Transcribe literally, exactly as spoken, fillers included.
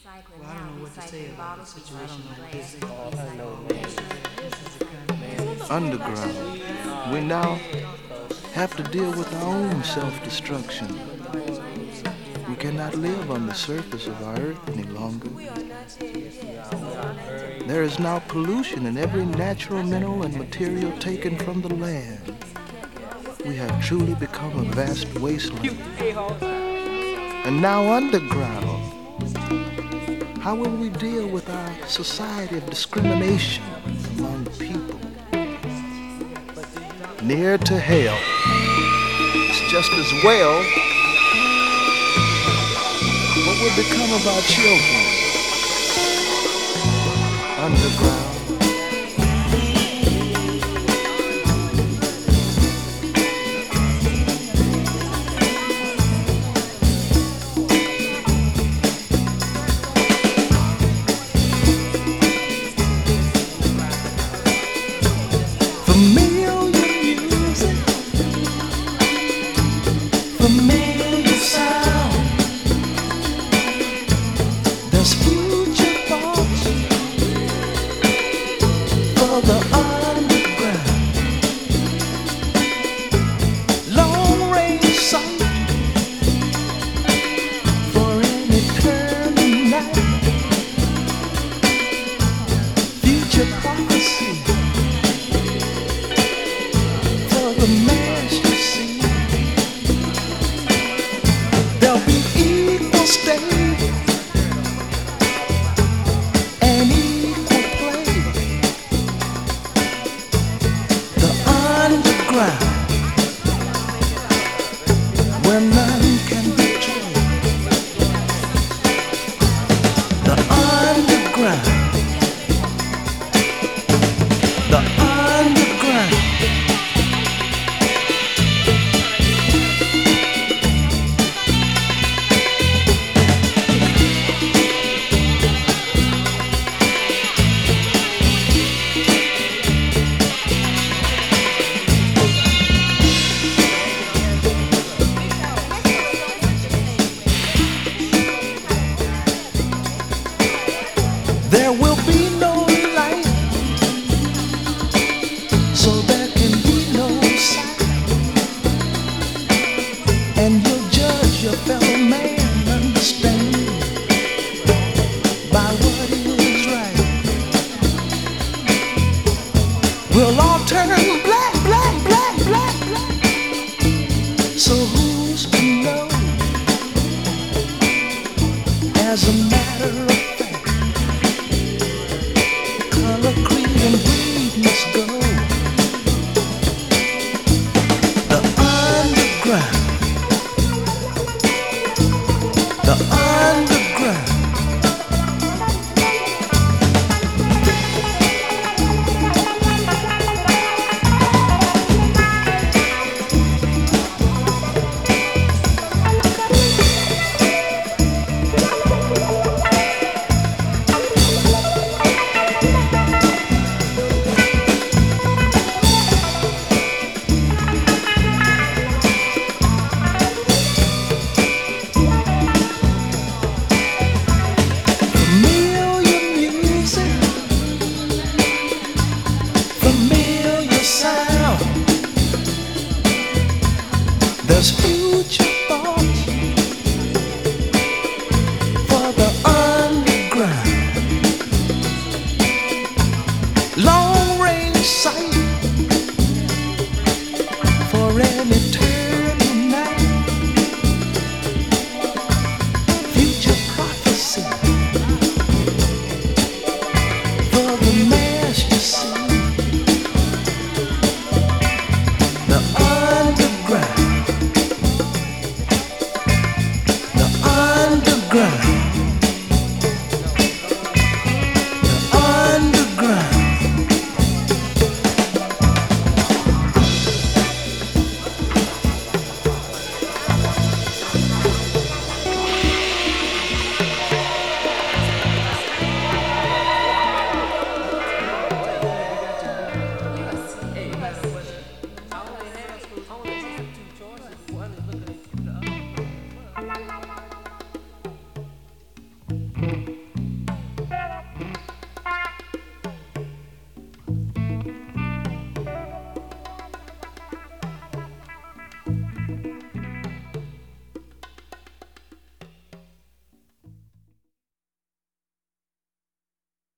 Well, I don't know what to say about the situation like this. Underground, we now have to deal with our own self-destruction. We cannot live on the surface of our earth any longer. There is now pollution in every natural mineral and material taken from the land. We have truly become a vast wasteland. And now underground, how will we deal with our society of discrimination among people? Near to hell, it's just as well. What will become of our children? Underground. There will be no light, so there can be no sight, and you'll judge your fellow man, understand, by what is right. We'll all turn black, black, black, black, black. So who's to know? As a matter of